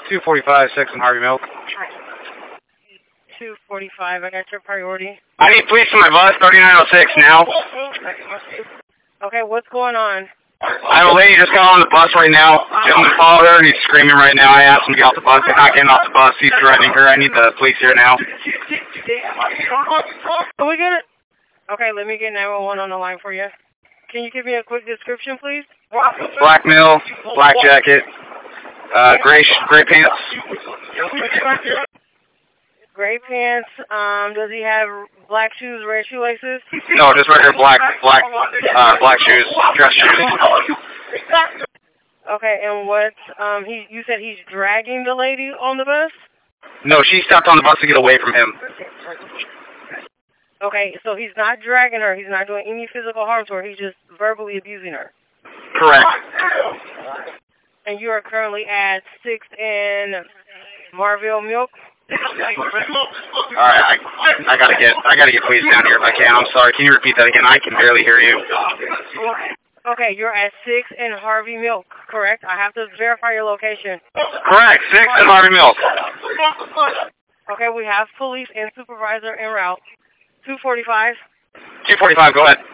245, 6 and Harvey Milk. 245, I got your priority. I need police on my bus, 3906 now. Okay, what's going on? I have a lady just got on the bus right now. Gentleman followed her and he's screaming right now. I asked him to get off the bus. He's not getting off the bus. He's threatening her. I need the police here now. Can we get it? Okay, let me get 911 on the line for you. Can you give me a quick description, please? Black male, black jacket, gray pants. Gray pants. Does he have black shoes, red shoelaces? No, just regular black shoes, dress shoes. Okay, and what? You said he's dragging the lady on the bus? No, she stepped on the bus to get away from him. Okay, so he's not dragging her. He's not doing any physical harm to her. He's just verbally abusing her. Correct. And you are currently at 6 and Marville Milk. Alright, I gotta get police down here if I can. I'm sorry. Can you repeat that again? I can barely hear you. Okay, you're at 6 and Harvey Milk, correct? I have to verify your location. Correct, 6 and Harvey Milk. Okay, we have police and supervisor en route. 245. 245, go ahead.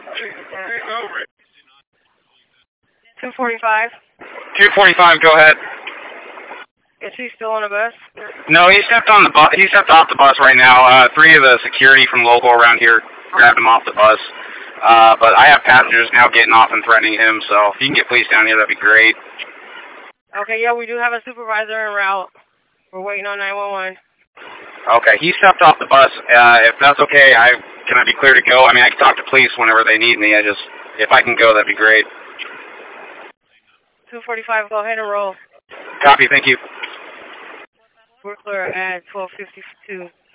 245. 245, go ahead. Is he still on the bus? No, he stepped on the bus. He stepped off the bus right now. 3 of the security from local around here grabbed him off the bus. But I have passengers now getting off and threatening him, so if you can get police down here, that'd be great. Okay, yeah, we do have a supervisor en route. We're waiting on 911. Okay, he stepped off the bus. If that's okay, can I be clear to go? I mean, I can talk to police whenever they need me. If I can go, that'd be great. 245, go ahead and roll. Copy, thank you. We're clear at 12:52.